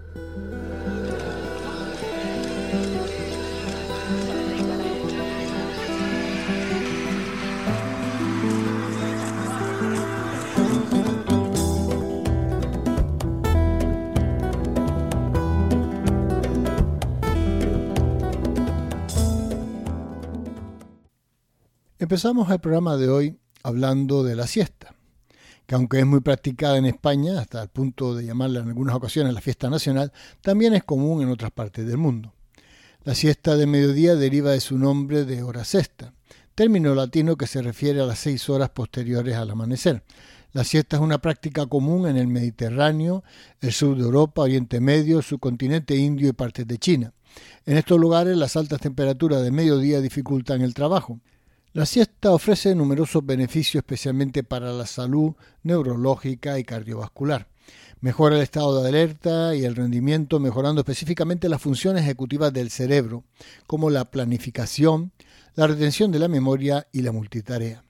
Empezamos el programa de hoy hablando de la siesta, que aunque es muy practicada en España, hasta el punto de llamarla en algunas ocasiones la fiesta nacional, también es común en otras partes del mundo. La siesta de mediodía deriva de su nombre de hora sexta, término latino que se refiere a las 6 horas posteriores al amanecer. La siesta es una práctica común en el Mediterráneo, el sur de Europa, Oriente Medio, el subcontinente indio y partes de China. En estos lugares las altas temperaturas de mediodía dificultan el trabajo. La siesta ofrece numerosos beneficios, especialmente para la salud neurológica y cardiovascular. Mejora el estado de alerta y el rendimiento, mejorando específicamente las funciones ejecutivas del cerebro, como la planificación, la retención de la memoria y la multitarea.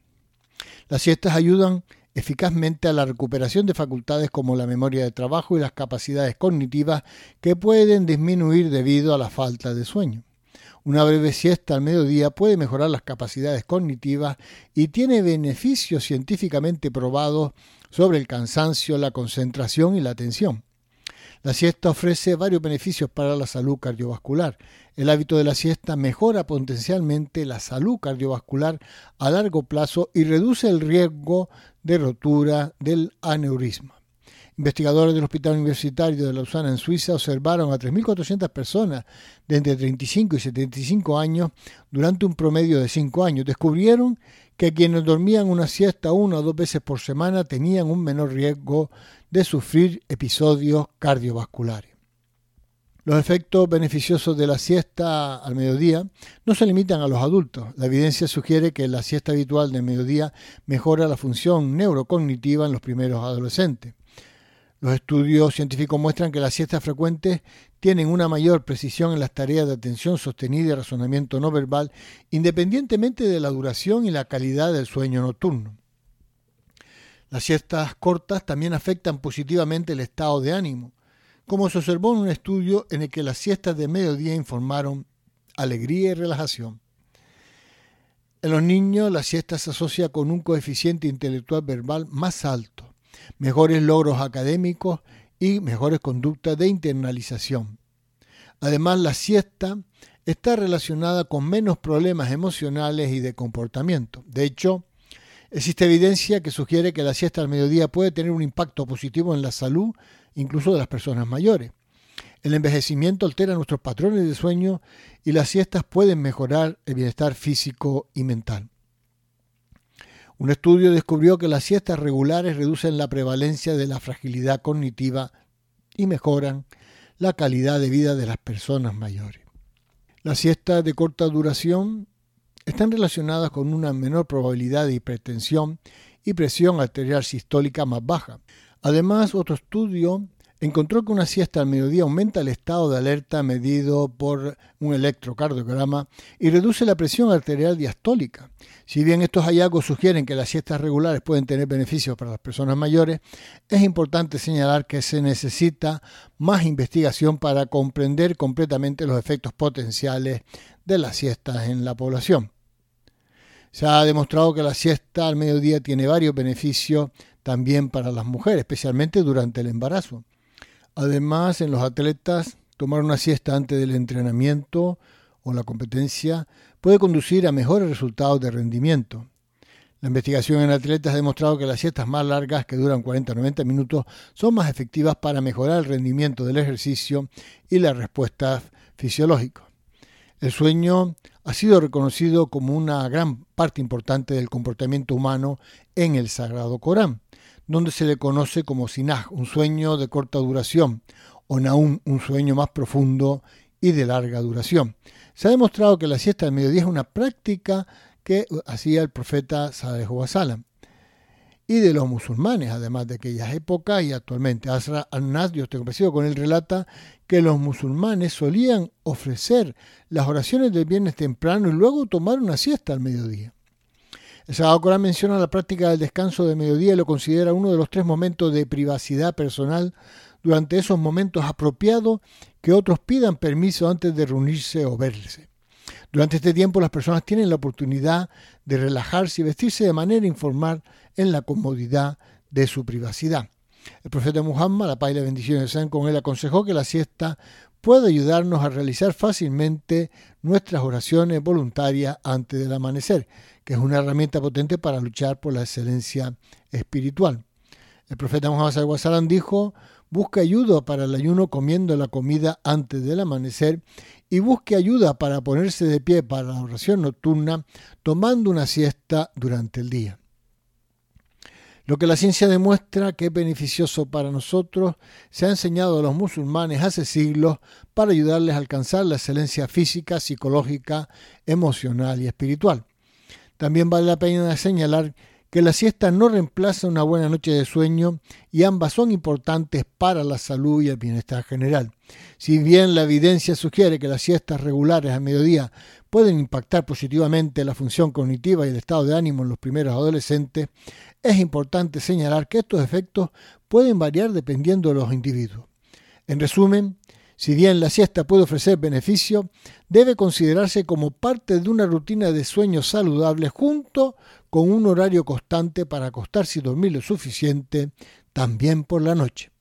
Las siestas ayudan eficazmente a la recuperación de facultades como la memoria de trabajo y las capacidades cognitivas que pueden disminuir debido a la falta de sueño. Una breve siesta al mediodía puede mejorar las capacidades cognitivas y tiene beneficios científicamente probados sobre el cansancio, la concentración y la atención. La siesta ofrece varios beneficios para la salud cardiovascular. El hábito de la siesta mejora potencialmente la salud cardiovascular a largo plazo y reduce el riesgo de rotura del aneurisma. Investigadores del Hospital Universitario de Lausana en Suiza observaron a 3.400 personas de entre 35 y 75 años durante un promedio de 5 años. Descubrieron que quienes dormían una siesta 1 o 2 veces por semana tenían un menor riesgo de sufrir episodios cardiovasculares. Los efectos beneficiosos de la siesta al mediodía no se limitan a los adultos. La evidencia sugiere que la siesta habitual del mediodía mejora la función neurocognitiva en los primeros adolescentes. Los estudios científicos muestran que las siestas frecuentes tienen una mayor precisión en las tareas de atención sostenida y razonamiento no verbal, independientemente de la duración y la calidad del sueño nocturno. Las siestas cortas también afectan positivamente el estado de ánimo, como se observó en un estudio en el que las siestas de mediodía informaron alegría y relajación. En los niños, la siesta se asocia con un coeficiente intelectual verbal más alto, mejores logros académicos y mejores conductas de internalización. Además, la siesta está relacionada con menos problemas emocionales y de comportamiento. De hecho, existe evidencia que sugiere que la siesta al mediodía puede tener un impacto positivo en la salud, incluso de las personas mayores. El envejecimiento altera nuestros patrones de sueño y las siestas pueden mejorar el bienestar físico y mental. Un estudio descubrió que las siestas regulares reducen la prevalencia de la fragilidad cognitiva y mejoran la calidad de vida de las personas mayores. Las siestas de corta duración están relacionadas con una menor probabilidad de hipertensión y presión arterial sistólica más baja. Además, otro estudio encontró que una siesta al mediodía aumenta el estado de alerta medido por un electrocardiograma y reduce la presión arterial diastólica. Si bien estos hallazgos sugieren que las siestas regulares pueden tener beneficios para las personas mayores, es importante señalar que se necesita más investigación para comprender completamente los efectos potenciales de las siestas en la población. Se ha demostrado que la siesta al mediodía tiene varios beneficios también para las mujeres, especialmente durante el embarazo. Además, en los atletas, tomar una siesta antes del entrenamiento o la competencia puede conducir a mejores resultados de rendimiento. La investigación en atletas ha demostrado que las siestas más largas, que duran 40 o 90 minutos, son más efectivas para mejorar el rendimiento del ejercicio y la respuesta fisiológica. El sueño ha sido reconocido como una gran parte importante del comportamiento humano en el Sagrado Corán, donde se le conoce como Sinaj, un sueño de corta duración, o Naum, un sueño más profundo y de larga duración. Se ha demostrado que la siesta del mediodía es una práctica que hacía el profeta Sallallahu Alaihi Wasallam y de los musulmanes, además de aquellas épocas y actualmente. Asra al-Nas, Dios tenga complacido con él, relata que los musulmanes solían ofrecer las oraciones del viernes temprano y luego tomar una siesta al mediodía. El Sagrado Corán menciona la práctica del descanso de mediodía y lo considera uno de los 3 momentos de privacidad personal durante esos momentos apropiados que otros pidan permiso antes de reunirse o verse. Durante este tiempo las personas tienen la oportunidad de relajarse y vestirse de manera informal en la comodidad de su privacidad. El profeta Muhammad, la paz y la bendición sean con él, aconsejó que la siesta puede ayudarnos a realizar fácilmente nuestras oraciones voluntarias antes del amanecer, que es una herramienta potente para luchar por la excelencia espiritual. El profeta Muhammad sallallahu alaihi wasallam dijo: busque ayuda para el ayuno comiendo la comida antes del amanecer y busque ayuda para ponerse de pie para la oración nocturna tomando una siesta durante el día. Lo que la ciencia demuestra que es beneficioso para nosotros se ha enseñado a los musulmanes hace siglos para ayudarles a alcanzar la excelencia física, psicológica, emocional y espiritual. También vale la pena señalar que la siesta no reemplaza una buena noche de sueño y ambas son importantes para la salud y el bienestar general. Si bien la evidencia sugiere que las siestas regulares al mediodía pueden impactar positivamente la función cognitiva y el estado de ánimo en los primeros adolescentes, es importante señalar que estos efectos pueden variar dependiendo de los individuos. En resumen, si bien la siesta puede ofrecer beneficios, debe considerarse como parte de una rutina de sueño saludable junto con un horario constante para acostarse y dormir lo suficiente también por la noche.